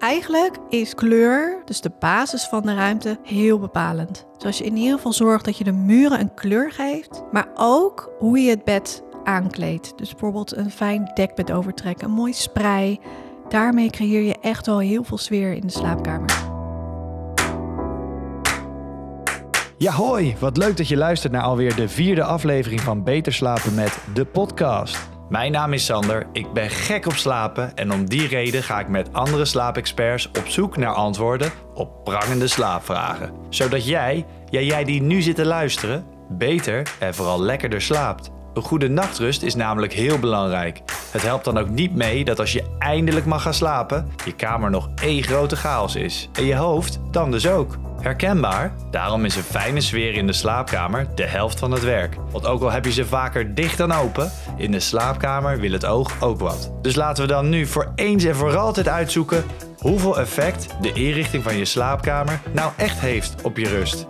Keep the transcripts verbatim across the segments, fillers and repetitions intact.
Eigenlijk is kleur, dus de basis van de ruimte, heel bepalend. Dus als je in ieder geval zorgt dat je de muren een kleur geeft, maar ook hoe je het bed aankleedt. Dus bijvoorbeeld een fijn dekbed overtrekken, een mooi sprei. Daarmee creëer je echt wel heel veel sfeer in de slaapkamer. Ja, hoi! Wat leuk dat je luistert naar alweer de vierde aflevering van Beter Slapen met de podcast. Mijn naam is Sander, ik ben gek op slapen en om die reden ga ik met andere slaapexperts op zoek naar antwoorden op prangende slaapvragen. Zodat jij, ja jij die nu zit te luisteren, beter en vooral lekkerder slaapt. Een goede nachtrust is namelijk heel belangrijk. Het helpt dan ook niet mee dat als je eindelijk mag gaan slapen, je kamer nog één grote chaos is. En je hoofd dan dus ook. Herkenbaar? Daarom is een fijne sfeer in de slaapkamer de helft van het werk. Want ook al heb je ze vaker dicht dan open, in de slaapkamer wil het oog ook wat. Dus laten we dan nu voor eens en voor altijd uitzoeken hoeveel effect de inrichting van je slaapkamer nou echt heeft op je rust.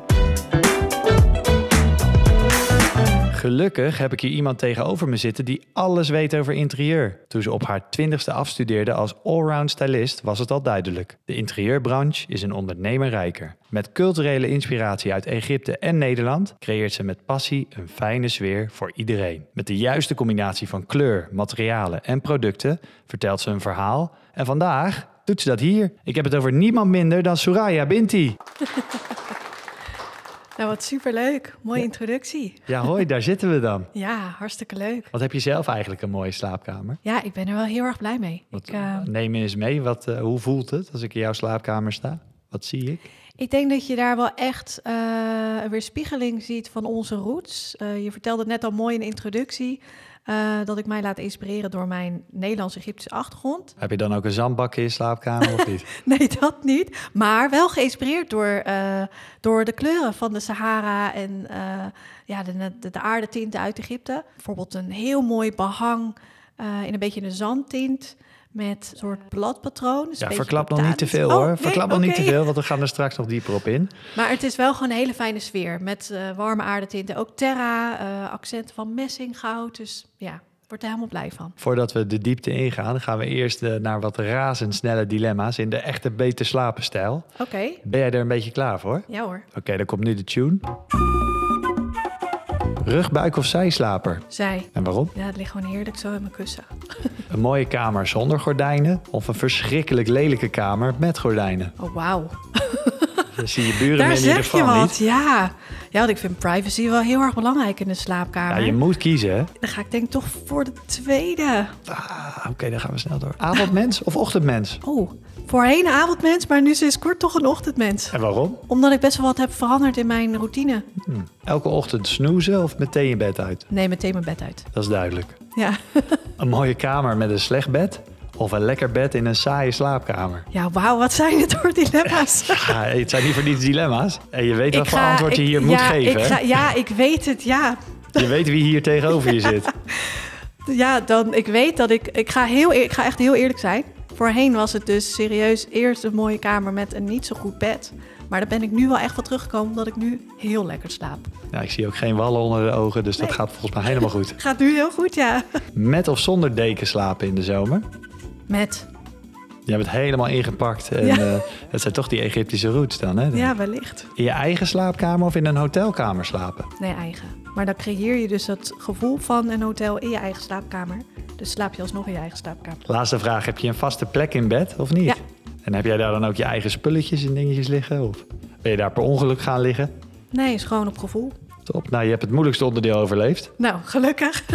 Gelukkig heb ik hier iemand tegenover me zitten die alles weet over interieur. Toen ze op haar twintigste afstudeerde als allround stylist was het al duidelijk. De interieurbranche is een ondernemerrijker. Met culturele inspiratie uit Egypte en Nederland creëert ze met passie een fijne sfeer voor iedereen. Met de juiste combinatie van kleur, materialen en producten vertelt ze een verhaal. En vandaag doet ze dat hier. Ik heb het over niemand minder dan Soraya Binti. Nou, wat superleuk. Mooie ja. introductie. Ja, hoi, daar zitten we dan. Ja, hartstikke leuk. Wat heb je zelf eigenlijk een mooie slaapkamer? Ja, ik ben er wel heel erg blij mee. Wat, ik, uh... Neem me eens mee, wat, uh, hoe voelt het als ik in jouw slaapkamer sta? Wat zie ik? Ik denk dat je daar wel echt uh, een weerspiegeling ziet van onze roots. Uh, je vertelde het net al mooi in de introductie. Uh, dat ik mij laat inspireren door mijn Nederlands-Egyptische achtergrond. Heb je dan ook een zandbak in je slaapkamer of niet? Nee, dat niet. Maar wel geïnspireerd door, uh, door de kleuren van de Sahara en uh, ja, de, de, de aardetinten uit Egypte. Bijvoorbeeld een heel mooi behang uh, in een beetje een zandtint met een soort bladpatroon. Dus ja, verklap nog niet te veel hoor. Oh, verklap nee, nog okay. niet te veel, want we gaan er straks nog dieper op in. Maar het is wel gewoon een hele fijne sfeer met uh, warme aardetinten. Ook terra, uh, accenten van messinggoud. Dus ja, ik word er helemaal blij van. Voordat we de diepte ingaan, gaan we eerst uh, naar wat razendsnelle dilemma's in de echte beter slapen stijl. Oké. Okay. Ben jij er een beetje klaar voor? Ja hoor. Oké, okay, dan komt nu de tune. Rug, buik of zijslaper? Zij. En waarom? Ja, het ligt gewoon heerlijk zo in mijn kussen. Een mooie kamer zonder gordijnen of een verschrikkelijk lelijke kamer met gordijnen? Oh, wauw. Dan zie je buren daar in ieder geval niet. Daar zeg niet. je wat, ja. Ja, want ik vind privacy wel heel erg belangrijk in de slaapkamer. Ja, je moet kiezen, hè? Dan ga ik denk ik toch voor de tweede. Ah, oké, okay, dan gaan we snel door. Avondmens of ochtendmens? Oh, voorheen een avondmens, maar nu sinds kort toch een ochtendmens. En waarom? Omdat ik best wel wat heb veranderd in mijn routine. Hmm. Elke ochtend snoezen of meteen je bed uit? Nee, meteen mijn bed uit. Dat is duidelijk. Ja. Een mooie kamer met een slecht bed of een lekker bed in een saaie slaapkamer? Ja, wauw, wat zijn het voor dilemma's? Ja, het zijn niet voor niets dilemma's. En je weet wat ik voor ga, antwoord je ik, hier ja, moet geven. Ik ga, ja, ik weet het, ja. Je weet wie hier tegenover je zit. Ja, dan, ik weet dat ik... Ik ga, heel, ik ga echt heel eerlijk zijn. Voorheen was het dus serieus eerst een mooie kamer met een niet zo goed bed. Maar daar ben ik nu wel echt van teruggekomen, omdat ik nu heel lekker slaap. Ja, ik zie ook geen wallen onder de ogen, dus nee. Dat gaat volgens mij helemaal goed. Gaat nu heel goed, ja. Met of zonder deken slapen in de zomer? Met. Je hebt het helemaal ingepakt. En ja. uh, het zijn toch die Egyptische roots dan, hè? Ja, wellicht. In je eigen slaapkamer of in een hotelkamer slapen? Nee, eigen. Maar dan creëer je dus het gevoel van een hotel in je eigen slaapkamer. Dus slaap je alsnog in je eigen slaapkamer. Laatste vraag, heb je een vaste plek in bed of niet? Ja. En heb jij daar dan ook je eigen spulletjes en dingetjes liggen? Of ben je daar per ongeluk gaan liggen? Nee, is gewoon op gevoel. Top, nou je hebt het moeilijkste onderdeel overleefd. Nou, gelukkig.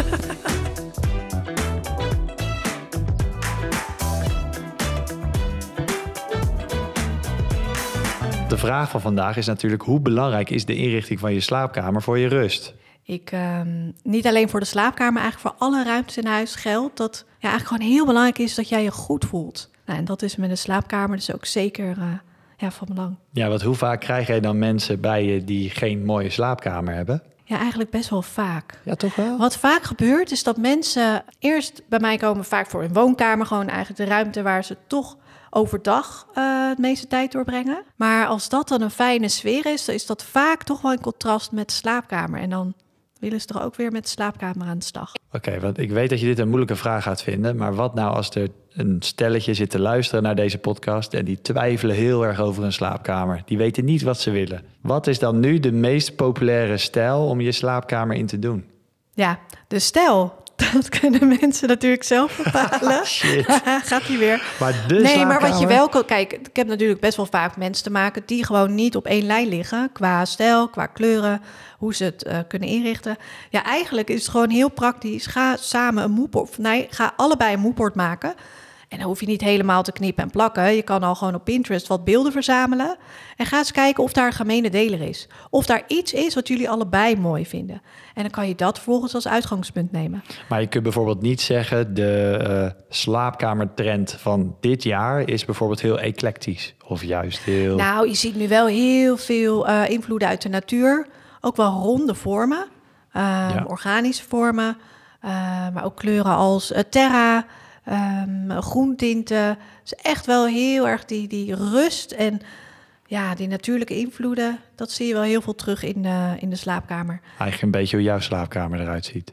De vraag van vandaag is natuurlijk, hoe belangrijk is de inrichting van je slaapkamer voor je rust? Ik, uh, niet alleen voor de slaapkamer, eigenlijk voor alle ruimtes in huis geldt dat ja, eigenlijk gewoon heel belangrijk is dat jij je goed voelt. Nou, en dat is met de slaapkamer dus ook zeker uh, ja, van belang. Ja, want hoe vaak krijg jij dan mensen bij je die geen mooie slaapkamer hebben? Ja, eigenlijk best wel vaak. Ja, toch wel? Wat vaak gebeurt is dat mensen eerst bij mij komen vaak voor een woonkamer. Gewoon eigenlijk de ruimte waar ze toch overdag uh, het meeste tijd doorbrengen. Maar als dat dan een fijne sfeer is, dan is dat vaak toch wel in contrast met de slaapkamer. En dan willen ze er ook weer met de slaapkamer aan de slag. Oké, okay, want ik weet dat je dit een moeilijke vraag gaat vinden. Maar wat nou als er een stelletje zit te luisteren naar deze podcast en die twijfelen heel erg over een slaapkamer. Die weten niet wat ze willen. Wat is dan nu de meest populaire stijl om je slaapkamer in te doen? Ja, de stijl. Dat kunnen mensen natuurlijk zelf bepalen. Shit. Gaat die weer. Maar de nee, slaapkamer... maar wat je wel kan... Kijk, ik heb natuurlijk best wel vaak mensen te maken die gewoon niet op één lijn liggen. Qua stijl, qua kleuren, hoe ze het uh, kunnen inrichten. Ja, eigenlijk is het gewoon heel praktisch. Ga samen een moodboard... Nee, ga allebei een moodboard maken. En dan hoef je niet helemaal te knippen en plakken. Je kan al gewoon op Pinterest wat beelden verzamelen. En ga eens kijken of daar een gemene deler is. Of daar iets is wat jullie allebei mooi vinden. En dan kan je dat vervolgens als uitgangspunt nemen. Maar je kunt bijvoorbeeld niet zeggen... de uh, slaapkamertrend van dit jaar is bijvoorbeeld heel eclectisch. Of juist heel... Nou, je ziet nu wel heel veel uh, invloeden uit de natuur. Ook wel ronde vormen. Uh, ja. Organische vormen. Uh, maar ook kleuren als uh, terra... Um, groentinten. Dus echt wel heel erg die, die rust en ja, die natuurlijke invloeden. Dat zie je wel heel veel terug in de, in de slaapkamer. Eigenlijk een beetje hoe jouw slaapkamer eruit ziet.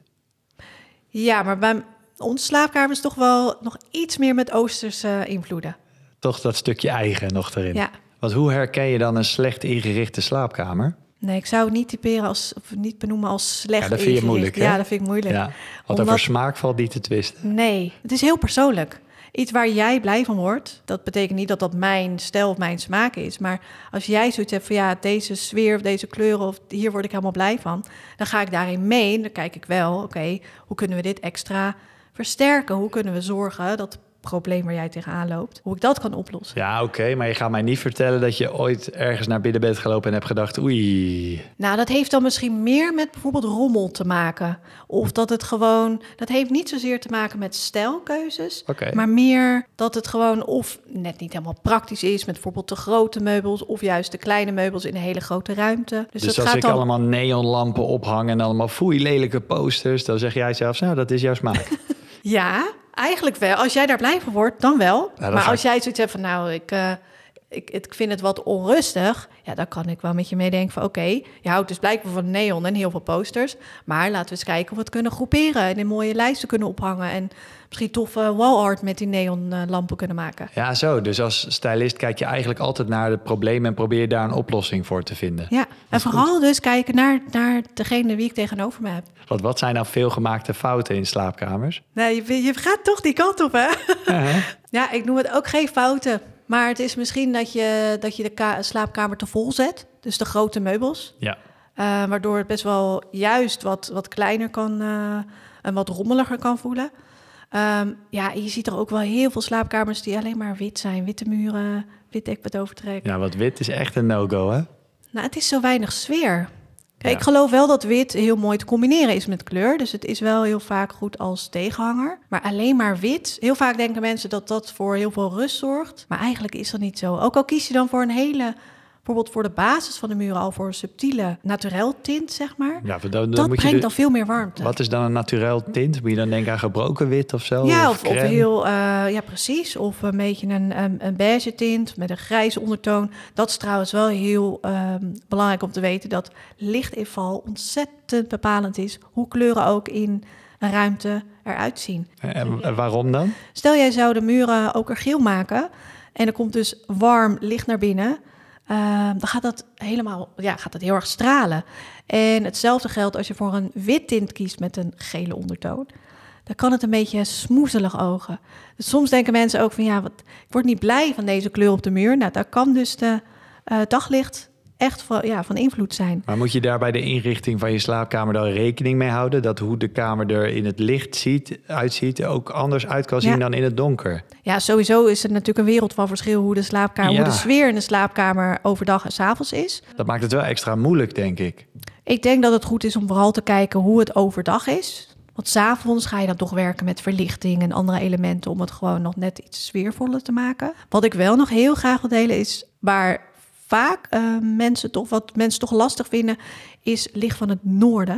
Ja, maar bij onze slaapkamer is toch wel nog iets meer met Oosterse invloeden. Toch dat stukje eigen nog erin. Ja. Want hoe herken je dan een slecht ingerichte slaapkamer? Nee, ik zou het niet typeren als, of niet benoemen als slecht. Ja, dat vind je moeilijk, hè? Ja, dat vind ik moeilijk. Ja, want over smaak valt niet te twisten. Nee, het is heel persoonlijk. Iets waar jij blij van wordt, dat betekent niet dat dat mijn stijl of mijn smaak is. Maar als jij zoiets hebt van ja, deze sfeer of deze kleuren of hier word ik helemaal blij van, dan ga ik daarin mee en dan kijk ik wel, oké, okay, hoe kunnen we dit extra versterken? Hoe kunnen we zorgen dat probleem waar jij tegenaan loopt, hoe ik dat kan oplossen. Ja, oké, okay, maar je gaat mij niet vertellen dat je ooit ergens naar binnen bent gelopen en hebt gedacht, oei. Nou, dat heeft dan misschien meer met bijvoorbeeld rommel te maken. Of dat het gewoon, dat heeft niet zozeer te maken met stijlkeuzes, okay. maar meer dat het gewoon of net niet helemaal praktisch is met bijvoorbeeld de grote meubels of juist de kleine meubels in een hele grote ruimte. Dus, dus dat als ik dan... allemaal neonlampen ophangen en allemaal foei lelijke posters, dan zeg jij zelfs, nou, dat is jouw smaak. Ja, eigenlijk wel. Als jij daar blij van wordt, dan wel. Ja, maar ga... als jij zoiets hebt van, nou, ik, uh, ik, ik vind het wat onrustig, ja, dan kan ik wel met je meedenken van, oké, okay, je houdt dus blijkbaar van neon en heel veel posters, maar laten we eens kijken of we het kunnen groeperen en in mooie lijsten kunnen ophangen en misschien toffe wall art met die neonlampen kunnen maken. Ja, zo. Dus als stylist kijk je eigenlijk altijd naar het probleem en probeer je daar een oplossing voor te vinden. Ja, en vooral goed. Dus kijken naar, naar degene wie ik tegenover me heb. Want wat zijn nou veelgemaakte fouten in slaapkamers? Nee, je, je gaat toch die kant op, hè? Uh-huh. Ja, ik noem het ook geen fouten. Maar het is misschien dat je, dat je de ka- slaapkamer te vol zet. Dus de grote meubels. Ja. Uh, waardoor het best wel juist wat, wat kleiner kan uh, en wat rommeliger kan voelen. Um, ja, je ziet er ook wel heel veel slaapkamers die alleen maar wit zijn. Witte muren, wit dekbed overtrek. Ja, wat wit is echt een no-go, hè? Nou, het is zo weinig sfeer. Kijk, ja. Ik geloof wel dat wit heel mooi te combineren is met kleur. Dus het is wel heel vaak goed als tegenhanger. Maar alleen maar wit. Heel vaak denken mensen dat dat voor heel veel rust zorgt. Maar eigenlijk is dat niet zo. Ook al kies je dan voor een hele... bijvoorbeeld voor de basis van de muren al voor een subtiele naturel tint, zeg maar. Ja, dan, dan dat moet brengt je de, dan veel meer warmte. Wat is dan een naturel tint? Moet je dan denken aan gebroken wit of zo? Ja, of, of, of heel, uh, ja precies. Of een beetje een, een, een beige tint met een grijze ondertoon. Dat is trouwens wel heel um, belangrijk om te weten dat lichtinval ontzettend bepalend is. Hoe kleuren ook in een ruimte eruit zien. En, en waarom dan? Stel jij zou de muren ook er geel maken en er komt dus warm licht naar binnen. Uh, dan gaat dat helemaal, ja, gaat dat heel erg stralen. En hetzelfde geldt als je voor een wit tint kiest met een gele ondertoon. Dan kan het een beetje smoezelig ogen. Dus soms denken mensen ook van, ja, wat, ik word niet blij van deze kleur op de muur. Nou, daar kan dus de uh, daglicht echt van, ja, van invloed zijn. Maar moet je daar bij de inrichting van je slaapkamer dan rekening mee houden? Dat hoe de kamer er in het licht ziet, uitziet ook anders uit kan zien ja. dan in het donker? Ja, sowieso is er natuurlijk een wereld van verschil hoe de slaapkamer, ja. hoe de sfeer in de slaapkamer overdag en 's avonds is. Dat maakt het wel extra moeilijk, denk ik. Ik denk dat het goed is om vooral te kijken hoe het overdag is. Want 's avonds ga je dan toch werken met verlichting en andere elementen om het gewoon nog net iets sfeervoller te maken. Wat ik wel nog heel graag wil delen is waar vaak uh, mensen toch wat mensen toch lastig vinden, is licht van het noorden.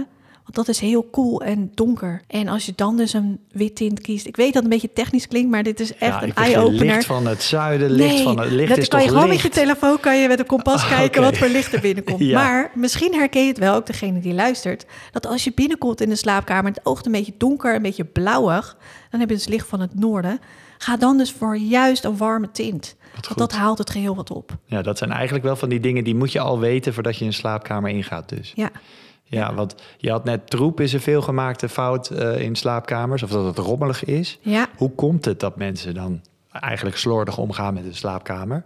Want dat is heel koel en donker. En als je dan dus een wit tint kiest... Ik weet dat het een beetje technisch klinkt, maar dit is echt ja, een eye-opener. Licht van het zuiden, licht nee, van het licht dat is kan toch je gewoon licht? met je telefoon, kan je met een kompas kijken okay. wat voor licht er binnenkomt. Ja. Maar misschien herken je het wel, ook degene die luistert... dat als je binnenkomt in de slaapkamer... het oogt een beetje donker, een beetje blauwig... dan heb je dus licht van het noorden... Ga dan dus voor juist een warme tint. Want dat haalt het geheel wat op. Ja, dat zijn eigenlijk wel van die dingen... die moet je al weten voordat je een slaapkamer ingaat dus. Ja. Ja, want je had net troep is een veelgemaakte fout uh, in slaapkamers... of dat het rommelig is. Ja. Hoe komt het dat mensen dan eigenlijk slordig omgaan met de slaapkamer?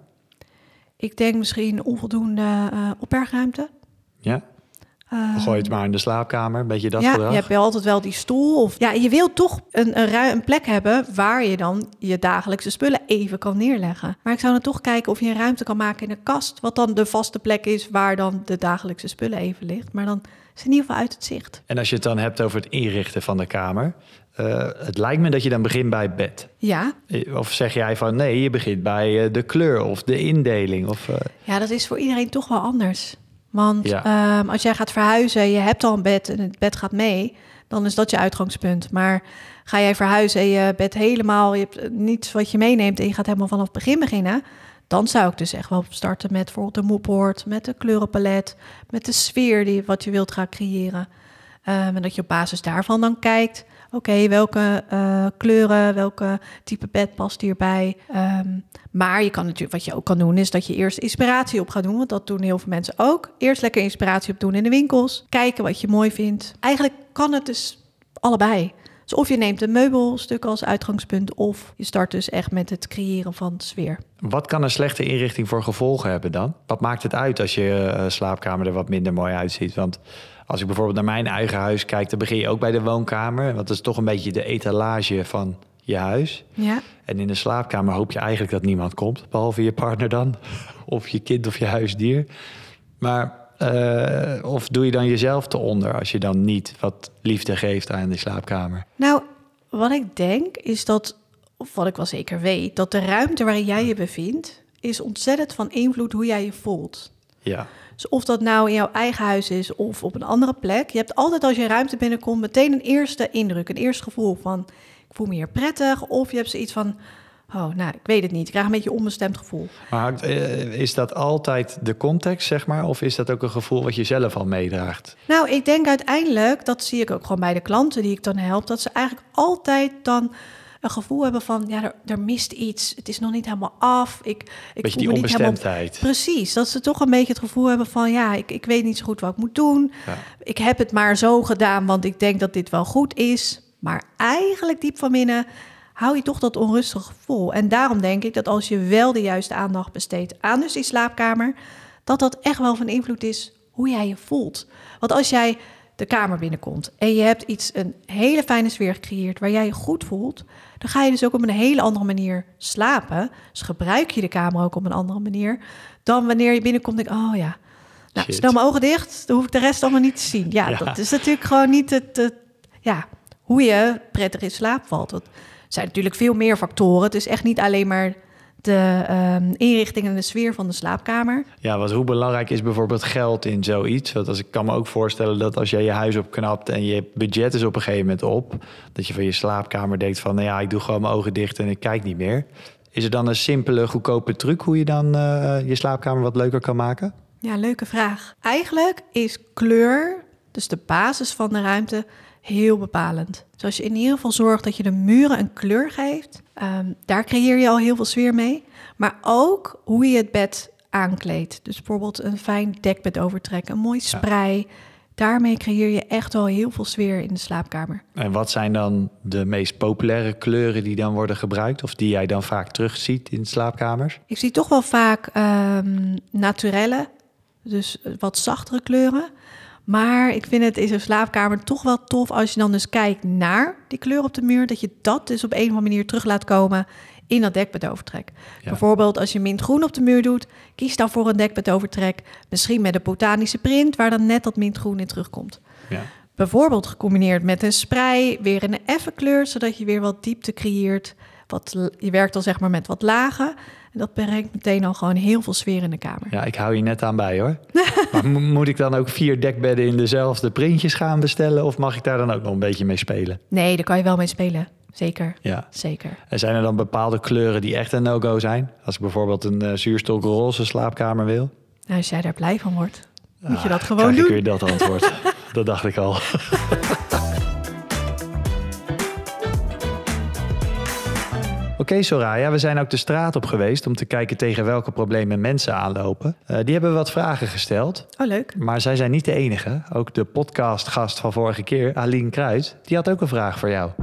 Ik denk misschien onvoldoende uh, opbergruimte. Ja. Uh, Gooi het maar in de slaapkamer, een beetje dat ja, gedrag. Je hebt wel altijd wel die stoel. Of, ja, je wil toch een, een, ru- een plek hebben waar je dan je dagelijkse spullen even kan neerleggen. Maar ik zou dan toch kijken of je een ruimte kan maken in een kast. Wat dan de vaste plek is waar dan de dagelijkse spullen even ligt. Maar dan is het in ieder geval uit het zicht. En als je het dan hebt over het inrichten van de kamer. Uh, het lijkt me dat je dan begint bij het bed. Ja. Of zeg jij van nee, je begint bij uh, de kleur of de indeling. Of, uh... Ja, dat is voor iedereen toch wel anders. Want ja. um, als jij gaat verhuizen, je hebt al een bed en het bed gaat mee, dan is dat je uitgangspunt. Maar ga jij verhuizen en je bed helemaal, je hebt niets wat je meeneemt en je gaat helemaal vanaf het begin beginnen, dan zou ik dus echt wel starten met bijvoorbeeld de moodboard, met de kleurenpalet, met de sfeer die wat je wilt gaan creëren. Um, en dat je op basis daarvan dan kijkt, oké, okay, welke uh, kleuren, welke type bed past hierbij. Um, maar je kan natuurlijk, wat je ook kan doen, is dat je eerst inspiratie op gaat doen. Want dat doen heel veel mensen ook. Eerst lekker inspiratie op doen in de winkels. Kijken wat je mooi vindt. Eigenlijk kan het dus allebei. Dus of je neemt een meubelstuk als uitgangspunt, of je start dus echt met het creëren van de sfeer. Wat kan een slechte inrichting voor gevolgen hebben dan? Wat maakt het uit als je uh, slaapkamer er wat minder mooi uitziet? Want als ik bijvoorbeeld naar mijn eigen huis kijk, dan begin je ook bij de woonkamer. Want dat is toch een beetje de etalage van je huis. Ja. En in de slaapkamer hoop je eigenlijk dat niemand komt, behalve je partner dan. Of je kind of je huisdier. Maar uh, of doe je dan jezelf te onder als je dan niet wat liefde geeft aan die slaapkamer? Nou, wat ik denk is dat, of wat ik wel zeker weet, dat de ruimte waarin jij je bevindt is ontzettend van invloed hoe jij je voelt. Ja. Dus of dat nou in jouw eigen huis is of op een andere plek. Je hebt altijd als je ruimte binnenkomt meteen een eerste indruk, een eerste gevoel van ik voel me hier prettig. Of je hebt zoiets van, oh, nou, ik weet het niet. Ik krijg een beetje een onbestemd gevoel. Maar is dat altijd de context, zeg maar? Of is dat ook een gevoel wat je zelf al meedraagt? Nou, ik denk uiteindelijk, dat zie ik ook gewoon bij de klanten die ik dan help, dat ze eigenlijk altijd dan een gevoel hebben van, ja, er, er mist iets. Het is nog niet helemaal af. Ik, ik beetje voel die me niet onbestemdheid. Helemaal, precies, dat ze toch een beetje het gevoel hebben van, ja, ik, ik weet niet zo goed wat ik moet doen. Ja. Ik heb het maar zo gedaan, want ik denk dat dit wel goed is. Maar eigenlijk diep van binnen hou je toch dat onrustige gevoel. En daarom denk ik dat als je wel de juiste aandacht besteedt aan dus die slaapkamer, dat dat echt wel van invloed is hoe jij je voelt. Want als jij de kamer binnenkomt en je hebt iets, een hele fijne sfeer gecreëerd waar jij je goed voelt, dan ga je dus ook op een hele andere manier slapen. Dus gebruik je de kamer ook op een andere manier dan wanneer je binnenkomt en denkt, oh ja, nou, snel mijn ogen dicht, dan hoef ik de rest allemaal niet te zien. Ja, ja. Dat is natuurlijk gewoon niet het, het, ja, hoe je prettig in slaap valt. Er zijn natuurlijk veel meer factoren. Het is echt niet alleen maar de um, inrichting en de sfeer van de slaapkamer. Ja, want hoe belangrijk is bijvoorbeeld geld in zoiets? Want als ik kan me ook voorstellen dat als jij je huis opknapt en je budget is op een gegeven moment op, dat je van je slaapkamer denkt van, nou ja, ik doe gewoon mijn ogen dicht en ik kijk niet meer. Is er dan een simpele, goedkope truc hoe je dan uh, je slaapkamer wat leuker kan maken? Ja, leuke vraag. Eigenlijk is kleur, dus de basis van de ruimte, heel bepalend. Dus als je in ieder geval zorgt dat je de muren een kleur geeft, um, daar creëer je al heel veel sfeer mee. Maar ook hoe je het bed aankleedt. Dus bijvoorbeeld een fijn dekbed overtrekken, een mooi sprei. Ja. Daarmee creëer je echt wel heel veel sfeer in de slaapkamer. En wat zijn dan de meest populaire kleuren die dan worden gebruikt, of die jij dan vaak terugziet in slaapkamers? Ik zie toch wel vaak um, naturelle, dus wat zachtere kleuren. Maar ik vind het in zo'n slaapkamer toch wel tof als je dan dus kijkt naar die kleur op de muur, dat je dat dus op een of andere manier terug laat komen in dat dekbedovertrek. Ja. Bijvoorbeeld als je mintgroen op de muur doet, kies dan voor een dekbedovertrek, misschien met een botanische print waar dan net dat mintgroen in terugkomt. Ja. Bijvoorbeeld gecombineerd met een sprei, weer in een effen kleur, zodat je weer wat diepte creëert. Wat, je werkt dan zeg maar met wat lagen. En dat brengt meteen al gewoon heel veel sfeer in de kamer. Ja, ik hou je net aan bij hoor. Maar mo- moet ik dan ook vier dekbedden in dezelfde printjes gaan bestellen? Of mag ik daar dan ook nog een beetje mee spelen? Nee, daar kan je wel mee spelen. Zeker, Ja. zeker. En zijn er dan bepaalde kleuren die echt een no-go zijn? Als ik bijvoorbeeld een uh, zuurstokroze slaapkamer wil? Nou, als jij daar blij van wordt, moet je Ah, dat gewoon krijg doen. ik weer dat antwoord. Dat dacht ik al. Oké, okay, Soraya, we zijn ook de straat op geweest om te kijken tegen welke problemen mensen aanlopen. Uh, die hebben wat vragen gesteld. Oh, leuk. Maar zij zijn niet de enige. Ook de podcastgast van vorige keer, Aline Kruid, die had ook een vraag voor jou.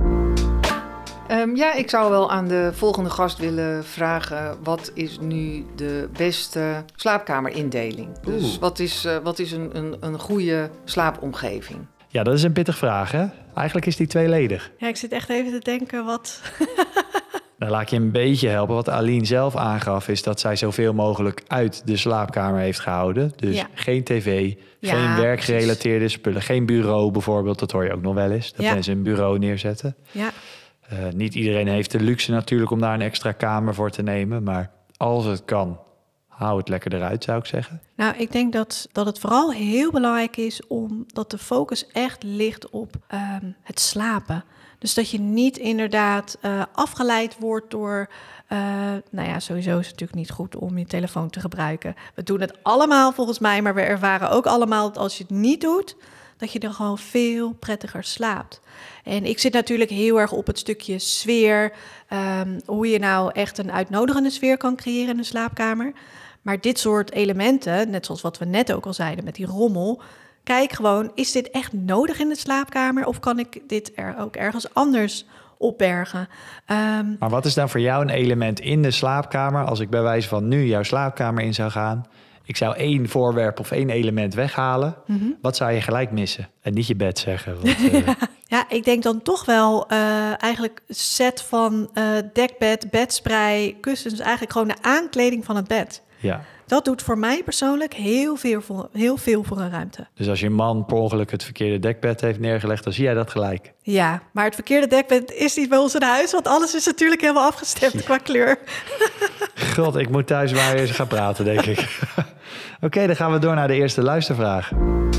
Um, ja, ik zou wel aan de volgende gast willen vragen, wat is nu de beste slaapkamerindeling? Dus Oeh. wat is, uh, wat is een, een, een goede slaapomgeving? Ja, dat is een pittig vraag, hè? Eigenlijk is die tweeledig. Ja, ik zit echt even te denken wat... Dan laat ik je een beetje helpen. Wat Aline zelf aangaf is dat zij zoveel mogelijk uit de slaapkamer heeft gehouden. Dus Ja. geen tv, Ja, geen werkgerelateerde spullen, geen bureau bijvoorbeeld. Dat hoor je ook nog wel eens, dat Ja. mensen een bureau neerzetten. Ja, Uh, niet iedereen heeft de luxe natuurlijk om daar een extra kamer voor te nemen. Maar als het kan, hou het lekker eruit, zou ik zeggen. nou, ik denk dat, dat het vooral heel belangrijk is om dat de focus echt ligt op um, het slapen. Dus dat je niet inderdaad uh, afgeleid wordt door... Uh, nou ja, sowieso is het natuurlijk niet goed om je telefoon te gebruiken. We doen het allemaal volgens mij, maar we ervaren ook allemaal dat als je het niet doet, dat je er gewoon veel prettiger slaapt. En ik zit natuurlijk heel erg op het stukje sfeer. Um, hoe je nou echt een uitnodigende sfeer kan creëren in de slaapkamer. Maar dit soort elementen, net zoals wat we net ook al zeiden met die rommel, kijk gewoon, is dit echt nodig in de slaapkamer? Of kan ik dit er ook ergens anders opbergen? Um, Maar wat is dan voor jou een element in de slaapkamer? Als ik bij wijze van nu jouw slaapkamer in zou gaan, ik zou één voorwerp of één element weghalen. Mm-hmm. Wat zou je gelijk missen? En niet je bed zeggen. Want, uh... ja, ja, ik denk dan toch wel uh, eigenlijk set van uh, dekbed, bedspray, kussens. Eigenlijk gewoon de aankleding van het bed. Ja. Dat doet voor mij persoonlijk heel veel voor, heel veel voor een ruimte. Dus als je man per ongeluk het verkeerde dekbed heeft neergelegd, dan zie jij dat gelijk. Ja, maar het verkeerde dekbed is niet bij ons in huis, want alles is natuurlijk helemaal afgestemd ja. qua kleur. God, ik moet thuis maar eens gaan praten, denk ik. Oké, okay, dan gaan we door naar de eerste luistervraag.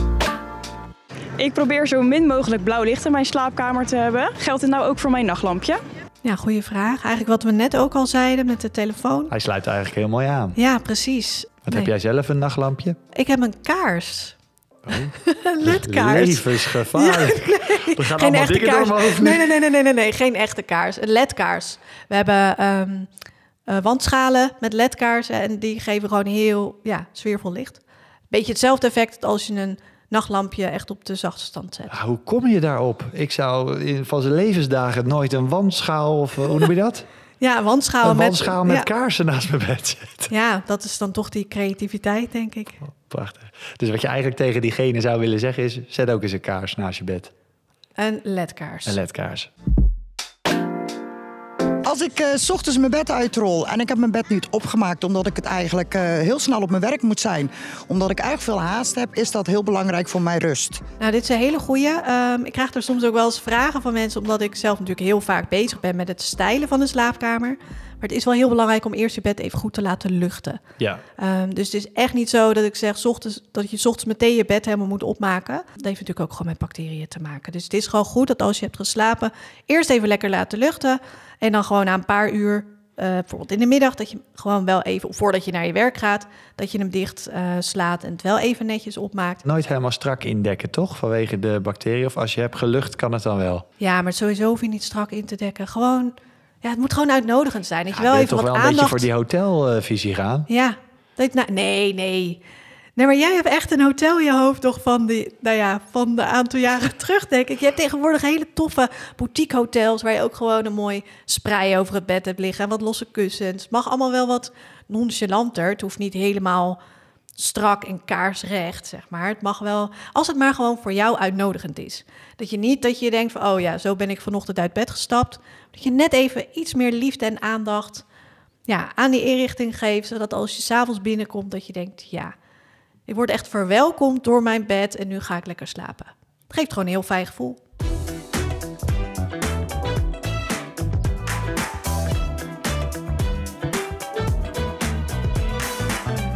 Ik probeer zo min mogelijk blauw licht in mijn slaapkamer te hebben. Geldt dit nou ook voor mijn nachtlampje? Ja, goede vraag. Eigenlijk wat we net ook al zeiden met de telefoon. Hij sluit eigenlijk heel mooi aan. Ja, precies. Wat nee. heb jij zelf, een nachtlampje? Ik heb een kaars. Oh. Een ledkaars. Levensgevaarlijk. Ja, nee. Er gaan geen allemaal echte dingen kaars. door mijn hoofd. Nee, nee, nee, nee, nee, nee, nee, geen echte kaars. Een ledkaars. We hebben um, uh, wandschalen met ledkaarsen en die geven gewoon heel ja, sfeervol licht. Beetje hetzelfde effect als je een nachtlampje echt op de zachte stand zet. Ja, hoe kom je daarop? Ik zou in, van zijn levensdagen nooit een wandschaal of hoe noem je dat? Ja, een wandschaal, een wandschaal met, met ja. kaarsen naast mijn bed zetten. Ja, dat is dan toch die creativiteit, denk ik. Oh, prachtig. Dus wat je eigenlijk tegen diegene zou willen zeggen is, zet ook eens een kaars naast je bed. Een ledkaars. Een ledkaars. Als ik uh, 's ochtends mijn bed uitrol en ik heb mijn bed niet opgemaakt omdat ik het eigenlijk uh, heel snel op mijn werk moet zijn, omdat ik eigenlijk veel haast heb, is dat heel belangrijk voor mijn rust. Nou, dit is een hele goeie. Um, ik krijg er soms ook wel eens vragen van mensen, omdat ik zelf natuurlijk heel vaak bezig ben met het stijlen van de slaapkamer. Maar het is wel heel belangrijk om eerst je bed even goed te laten luchten. Ja. Um, dus het is echt niet zo dat ik zeg 's ochtends, dat je 's ochtends meteen je bed helemaal moet opmaken. Dat heeft natuurlijk ook gewoon met bacteriën te maken. Dus het is gewoon goed dat als je hebt geslapen, eerst even lekker laten luchten. En dan gewoon na een paar uur, uh, bijvoorbeeld in de middag, dat je gewoon wel even, voordat je naar je werk gaat, dat je hem dicht uh, slaat en het wel even netjes opmaakt. Nooit helemaal strak indekken, toch? Vanwege de bacteriën. Of als je hebt gelucht, kan het dan wel. Ja, maar sowieso hoef je niet strak in te dekken. Gewoon, ja, het moet gewoon uitnodigend zijn. Dat je ja, wel je even toch wat wel een aandacht... beetje voor die hotelvisie gaan. Ja, dat, nou, nee, nee. Nee, maar jij hebt echt een hotel in je hoofd nog van, die, nou ja, van de aantal jaren terug, denk ik. Je hebt tegenwoordig hele toffe boutique hotels waar je ook gewoon een mooi sprei over het bed hebt liggen en wat losse kussens. Het mag allemaal wel wat nonchalanter. Het hoeft niet helemaal strak en kaarsrecht, zeg maar. Het mag wel, als het maar gewoon voor jou uitnodigend is. Dat je niet dat je denkt van, oh ja, zo ben ik vanochtend uit bed gestapt. Dat je net even iets meer liefde en aandacht ja, aan die inrichting geeft, zodat als je 's avonds binnenkomt, dat je denkt, ja, ik word echt verwelkomd door mijn bed en nu ga ik lekker slapen. Het geeft gewoon een heel fijn gevoel.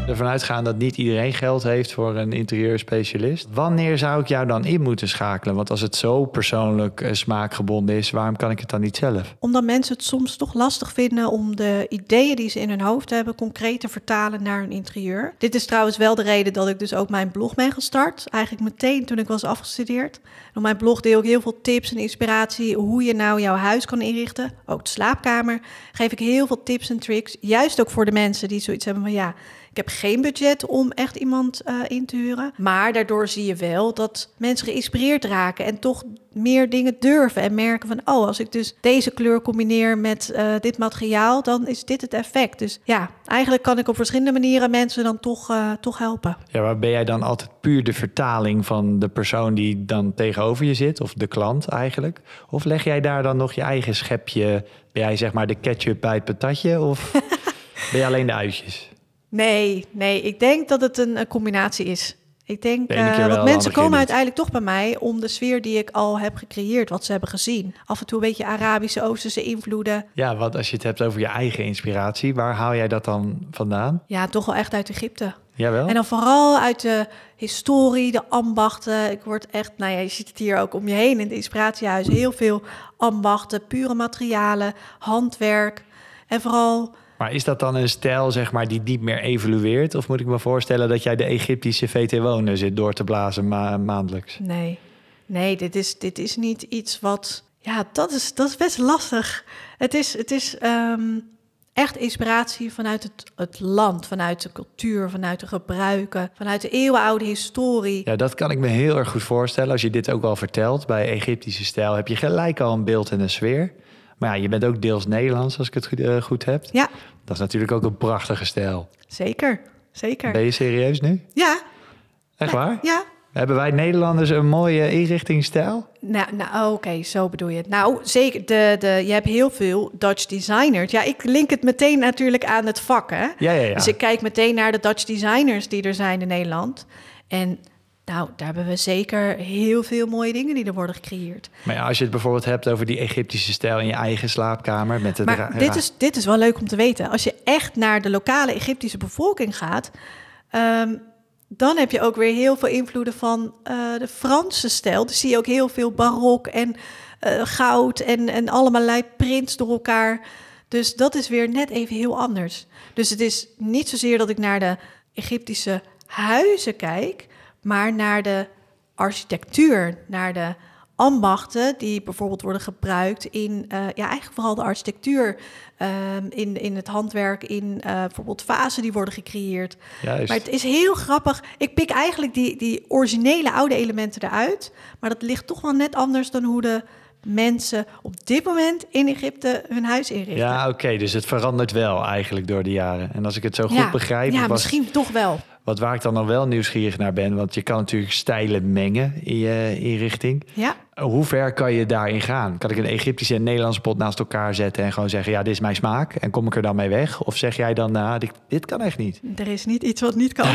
Ervan uitgaan dat niet iedereen geld heeft voor een interieurspecialist. Wanneer zou ik jou dan in moeten schakelen? Want als het zo persoonlijk uh, smaakgebonden is, waarom kan ik het dan niet zelf? Omdat mensen het soms toch lastig vinden om de ideeën die ze in hun hoofd hebben concreet te vertalen naar hun interieur. Dit is trouwens wel de reden dat ik dus ook mijn blog ben gestart. Eigenlijk meteen toen ik was afgestudeerd. Op mijn blog deel ik heel veel tips en inspiratie hoe je nou jouw huis kan inrichten. Ook de slaapkamer geef ik heel veel tips en tricks. Juist ook voor de mensen die zoiets hebben van ja, ik heb geen budget om echt iemand uh, in te huren. Maar daardoor zie je wel dat mensen geïnspireerd raken en toch meer dingen durven. En merken van, oh, als ik dus deze kleur combineer met uh, dit materiaal, dan is dit het effect. Dus ja, eigenlijk kan ik op verschillende manieren mensen dan toch, uh, toch helpen. Ja, maar ben jij dan altijd puur de vertaling van de persoon die dan tegenover je zit? Of de klant eigenlijk? Of leg jij daar dan nog je eigen schepje? Ben jij zeg maar de ketchup bij het patatje? Of ben je alleen de uitjes? Nee, nee, ik denk dat het een, een combinatie is. Ik denk, De ene keer uh, wel, want de mensen andere keer komen niet. uiteindelijk toch bij mij om de sfeer die ik al heb gecreëerd, wat ze hebben gezien. Af en toe een beetje Arabische, Oosterse invloeden. Ja, want als je het hebt over je eigen inspiratie, waar haal jij dat dan vandaan? Ja, toch wel echt uit Egypte. Jawel? En dan vooral uit de historie, de ambachten. Ik word echt, nou ja, je ziet het hier ook om je heen in het inspiratiehuis. Heel veel ambachten, pure materialen, handwerk en vooral... Maar is dat dan een stijl zeg maar, die niet meer evolueert? Of moet ik me voorstellen dat jij de Egyptische V T wonen zit door te blazen ma- maandelijks? Nee, nee, dit is, dit is niet iets wat... Ja, dat is, dat is best lastig. Het is, het is um, echt inspiratie vanuit het, het land, vanuit de cultuur, vanuit de gebruiken, vanuit de eeuwenoude historie. Ja, dat kan ik me heel erg goed voorstellen. Als je dit ook al vertelt, bij Egyptische stijl heb je gelijk al een beeld en een sfeer. Maar ja, je bent ook deels Nederlands, als ik het goed, uh, goed heb. Ja. Dat is natuurlijk ook een prachtige stijl. Zeker, zeker. Ben je serieus nu? Ja. Echt ja, waar? Ja. Hebben wij Nederlanders een mooie inrichtingsstijl? Nou, nou oké, okay, zo bedoel je het. Nou, zeker, de, de, je hebt heel veel Dutch designers. Ja, ik link het meteen natuurlijk aan het vak, hè? Ja, ja, ja. Dus ik kijk meteen naar de Dutch designers die er zijn in Nederland. En nou, daar hebben we zeker heel veel mooie dingen die er worden gecreëerd. Maar ja, als je het bijvoorbeeld hebt over die Egyptische stijl in je eigen slaapkamer. Met het maar ra- dit, is, dit is wel leuk om te weten. Als je echt naar de lokale Egyptische bevolking gaat... Um, dan heb je ook weer heel veel invloeden van uh, de Franse stijl. Dus zie je ook heel veel barok en uh, goud en, en allemaal prints door elkaar. Dus dat is weer net even heel anders. Dus het is niet zozeer dat ik naar de Egyptische huizen kijk... maar naar de architectuur, naar de ambachten die bijvoorbeeld worden gebruikt in, uh, ja, eigenlijk vooral de architectuur, uh, in, in het handwerk, in uh, bijvoorbeeld vazen die worden gecreëerd. Juist. Maar het is heel grappig. Ik pik eigenlijk die, die originele oude elementen eruit, maar dat ligt toch wel net anders dan hoe de mensen op dit moment in Egypte hun huis inrichten. Ja, oké, okay, dus het verandert wel eigenlijk door de jaren. En als ik het zo goed ja, begrijp... Ja, was, misschien toch wel. Wat waar ik dan nog wel nieuwsgierig naar ben... want je kan natuurlijk stijlen mengen in je inrichting. Ja. Hoe ver kan je daarin gaan? Kan ik een Egyptische en Nederlandse pot naast elkaar zetten... en gewoon zeggen, ja, dit is mijn smaak... en kom ik er dan mee weg? Of zeg jij dan, nou, dit, dit kan echt niet? Er is niet iets wat niet kan.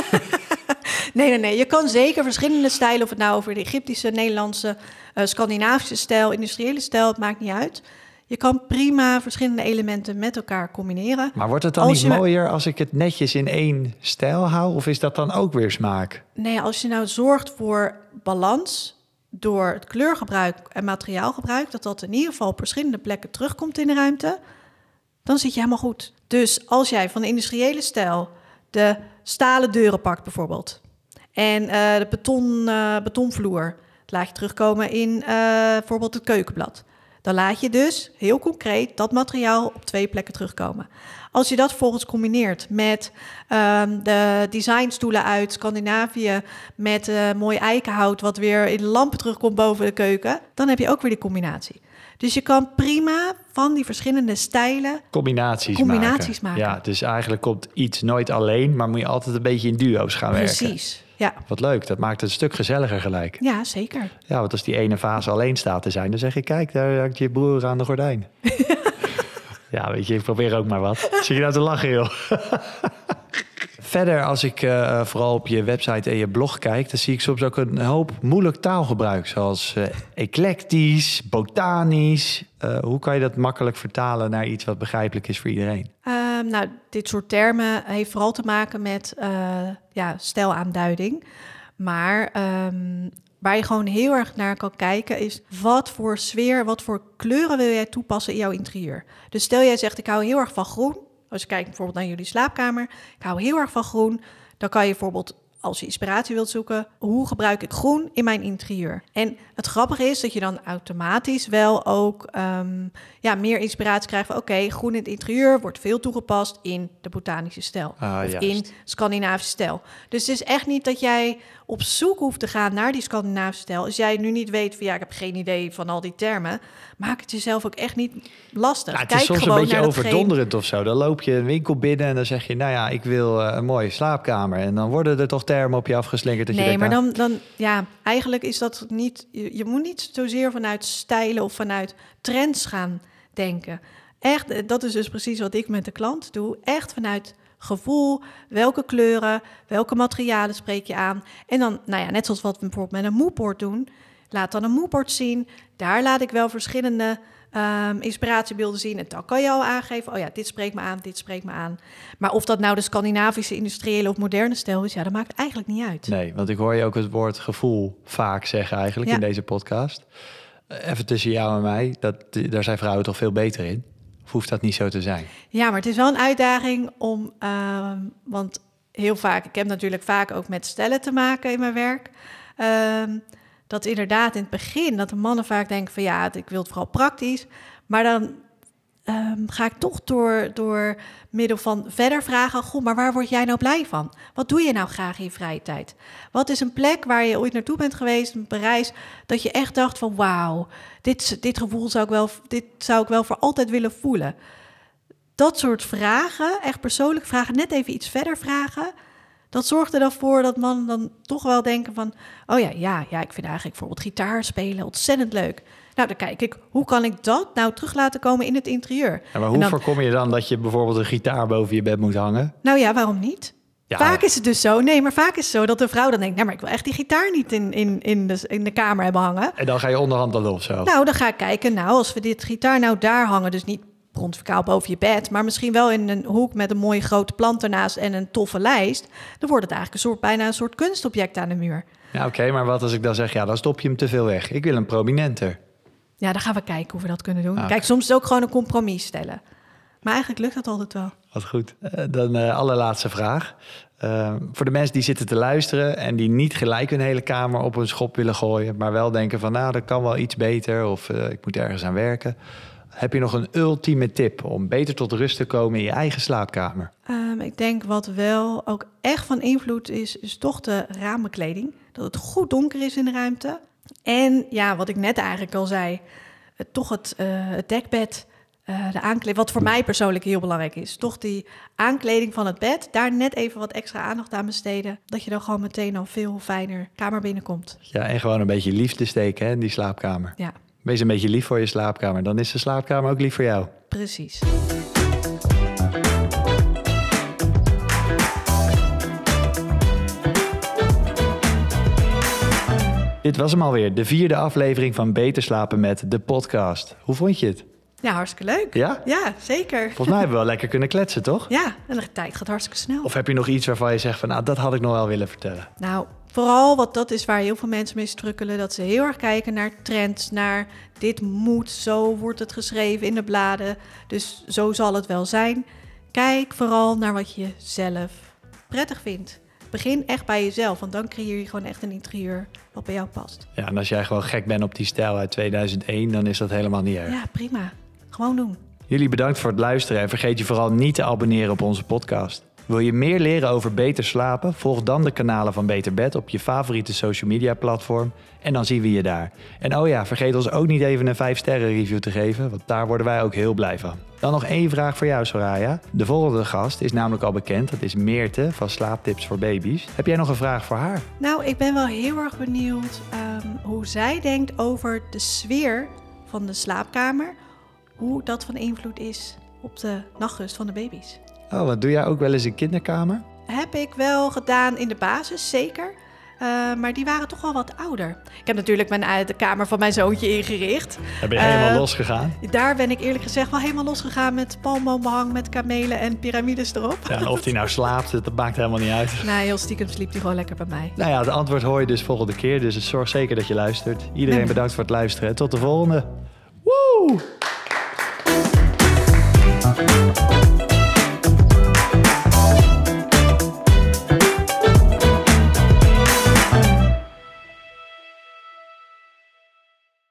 Nee, nee, nee. Je kan zeker verschillende stijlen... of het nou over de Egyptische, Nederlandse... Uh, Scandinavische stijl, industriële stijl... het maakt niet uit... Je kan prima verschillende elementen met elkaar combineren. Maar wordt het dan als niet je... mooier als ik het netjes in één stijl hou? Of is dat dan ook weer smaak? Nee, als je nou zorgt voor balans door het kleurgebruik en materiaalgebruik... dat dat in ieder geval op verschillende plekken terugkomt in de ruimte... dan zit je helemaal goed. Dus als jij van de industriële stijl de stalen deuren pakt bijvoorbeeld... en uh, de beton, uh, betonvloer, dat laat je terugkomen in uh, bijvoorbeeld het keukenblad... dan laat je dus heel concreet dat materiaal op twee plekken terugkomen. Als je dat volgens combineert met um, de designstoelen uit Scandinavië... met uh, mooi eikenhout wat weer in de lampen terugkomt boven de keuken... dan heb je ook weer die combinatie. Dus je kan prima van die verschillende stijlen combinaties, combinaties maken. maken. Ja, dus eigenlijk komt iets nooit alleen... maar moet je altijd een beetje in duo's gaan Precies. werken. Precies, ja. Wat leuk, dat maakt het een stuk gezelliger gelijk. Ja, zeker. Ja, want als die ene vaas alleen staat te zijn... dan zeg je, kijk, daar hangt je broer aan de gordijn. Ja, weet je, ik probeer ook maar wat. Zit je nou te lachen, joh? Verder, als ik uh, vooral op je website en je blog kijk... dan zie ik soms ook een hoop moeilijk taalgebruik... zoals uh, eclectisch, botanisch. Uh, hoe kan je dat makkelijk vertalen naar iets wat begrijpelijk is voor iedereen? Um, nou, dit soort termen heeft vooral te maken met uh, ja, stijlaanduiding. Maar um, waar je gewoon heel erg naar kan kijken is wat voor sfeer, wat voor kleuren wil jij toepassen in jouw interieur. Dus stel jij zegt, ik hou heel erg van groen. Als je kijkt bijvoorbeeld naar jullie slaapkamer, ik hou heel erg van groen. Dan kan je bijvoorbeeld, als je inspiratie wilt zoeken, hoe gebruik ik groen in mijn interieur? En het grappige is dat je dan automatisch wel ook um, ja, meer inspiratie krijgt van oké, okay, groen in het interieur wordt veel toegepast in de botanische stijl. Ah, of juist. in Scandinavische stijl. Dus het is echt niet dat jij op zoek hoeft te gaan naar die Scandinavische stijl. Als jij nu niet weet van ja, ik heb geen idee van al die termen, maak het jezelf ook echt niet lastig. Ja, het Kijk is soms gewoon een beetje naar datgene- overdonderend of zo. Dan loop je een winkel binnen en dan zeg je, nou ja, ik wil uh, een mooie slaapkamer. En dan worden er toch termen op je afgeslingerd. Dat Nee, je denkt, maar nou, dan, dan, ja, eigenlijk is dat niet, je, je moet niet zozeer vanuit stijlen of vanuit trends gaan denken. Echt, dat is dus precies wat ik met de klant doe. Echt vanuit gevoel, welke kleuren, welke materialen spreek je aan. En dan, nou ja, net zoals wat we bijvoorbeeld met een moodboard doen, laat dan een moodboard zien. Daar laat ik wel verschillende um, inspiratiebeelden zien. En dan kan je al aangeven, oh ja, dit spreekt me aan, dit spreekt me aan. Maar of dat nou de Scandinavische, industriële of moderne stijl is, ja, dat maakt eigenlijk niet uit. Nee, want ik hoor je ook het woord gevoel vaak zeggen eigenlijk Ja. in deze podcast. Even tussen jou en mij, dat, daar zijn vrouwen toch veel beter in? Of hoeft dat niet zo te zijn? Ja, maar het is wel een uitdaging om, uh, want heel vaak, ik heb natuurlijk vaak ook met stellen te maken in mijn werk. Uh, dat inderdaad in het begin, dat de mannen vaak denken van ja, ik wil het vooral praktisch. Maar dan um, ga ik toch door, door middel van verder vragen, goh, maar waar word jij nou blij van? Wat doe je nou graag in je vrije tijd? Wat is een plek waar je ooit naartoe bent geweest, een reis, dat je echt dacht van wauw, dit, dit gevoel zou ik, wel, dit zou ik wel voor altijd willen voelen. Dat soort vragen, echt persoonlijke vragen, net even iets verder vragen, dat zorgt er dan voor dat mannen dan toch wel denken van, oh ja, ja, ja, ik vind eigenlijk bijvoorbeeld gitaar spelen ontzettend leuk. Nou, dan kijk ik, hoe kan ik dat nou terug laten komen in het interieur? Ja, maar hoe En dan, voorkom je dan dat je bijvoorbeeld een gitaar boven je bed moet hangen? nou ja, waarom niet? Ja, Vaak is het dus zo, nee, maar vaak is het zo dat de vrouw dan denkt, nou, maar ik wil echt die gitaar niet in, in, in, de, in de kamer hebben hangen. En dan ga je onderhand dan op zo. Nou, dan ga ik kijken, nou, als we dit gitaar nou daar hangen, dus niet rondverkaal boven je bed, maar misschien wel in een hoek met een mooie grote plant ernaast en een toffe lijst, dan wordt het eigenlijk een soort, bijna een soort kunstobject aan de muur. Ja, oké, okay, maar wat als ik dan zeg, ja, dan stop je hem te veel weg. Ik wil een prominenter. Ja, dan gaan we kijken hoe we dat kunnen doen. Ah, Kijk, soms is het ook gewoon een compromis stellen. Maar eigenlijk lukt dat altijd wel. Wat goed. Uh, dan de uh, allerlaatste vraag. Uh, voor de mensen die zitten te luisteren en die niet gelijk hun hele kamer op een schop willen gooien, maar wel denken van, nou, dat kan wel iets beter of uh, ik moet ergens aan werken. Heb je nog een ultieme tip om beter tot rust te komen in je eigen slaapkamer? Um, ik denk wat wel ook echt van invloed is, is toch de ramenkleding. Dat het goed donker is in de ruimte. En ja, wat ik net eigenlijk al zei, uh, toch het, uh, het dekbed, uh, de aankleding. Wat voor mij persoonlijk heel belangrijk is. Toch die aankleding van het bed, daar net even wat extra aandacht aan besteden. Dat je dan gewoon meteen al veel fijner kamer binnenkomt. Ja, en gewoon een beetje liefde steken hè, in die slaapkamer. Ja. Wees een beetje lief voor je slaapkamer. Dan is de slaapkamer ook lief voor jou. Precies. Dit was hem alweer, de vierde aflevering van Beter Slapen met de podcast. Hoe vond je het? Ja, hartstikke leuk. Ja? Ja, zeker. Volgens mij hebben we wel lekker kunnen kletsen, toch? Ja, en de tijd gaat hartstikke snel. Of heb je nog iets waarvan je zegt van, nou, dat had ik nog wel willen vertellen? Nou, vooral, wat dat is waar heel veel mensen mee strukkelen, dat ze heel erg kijken naar trends, naar dit moet, zo wordt het geschreven in de bladen, dus zo zal het wel zijn. Kijk vooral naar wat je zelf prettig vindt. Begin echt bij jezelf, want dan creëer je gewoon echt een interieur wat bij jou past. Ja, en als jij gewoon gek bent op die stijl uit tweeduizend één, dan is dat helemaal niet erg. Ja, prima. Gewoon doen. Jullie bedankt voor het luisteren en vergeet je vooral niet te abonneren op onze podcast. Wil je meer leren over beter slapen? Volg dan de kanalen van Beter Bed op je favoriete social media platform en dan zien we je daar. En oh ja, vergeet ons ook niet even een vijf sterren review te geven, want daar worden wij ook heel blij van. Dan nog één vraag voor jou, Soraya. De volgende gast is namelijk al bekend, dat is Meerte van Slaaptips voor Baby's. Heb jij nog een vraag voor haar? Nou, ik ben wel heel erg benieuwd um, hoe zij denkt over de sfeer van de slaapkamer. Hoe dat van invloed is op de nachtrust van de baby's. Oh, wat doe jij ook wel eens in kinderkamer? Heb ik wel gedaan in de basis, zeker. Uh, maar die waren toch wel wat ouder. Ik heb natuurlijk mijn, uh, de kamer van mijn zoontje ingericht. Daar ben je uh, helemaal losgegaan? Daar ben ik eerlijk gezegd wel helemaal losgegaan met palmboombehang, met kamelen en piramides erop. Ja, en of hij nou slaapt, dat maakt helemaal niet uit. Nee, heel stiekem sliep hij gewoon lekker bij mij. Nou ja, het antwoord hoor je dus volgende keer. Dus zorg zeker dat je luistert. Iedereen nee. bedankt voor het luisteren. Tot de volgende. Woe!